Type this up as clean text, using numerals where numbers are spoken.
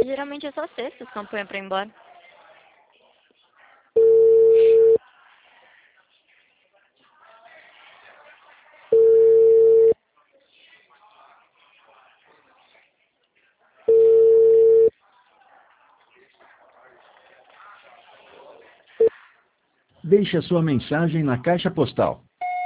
Geralmente é só sexta, se não põe pra ir embora. Deixe a sua mensagem na caixa postal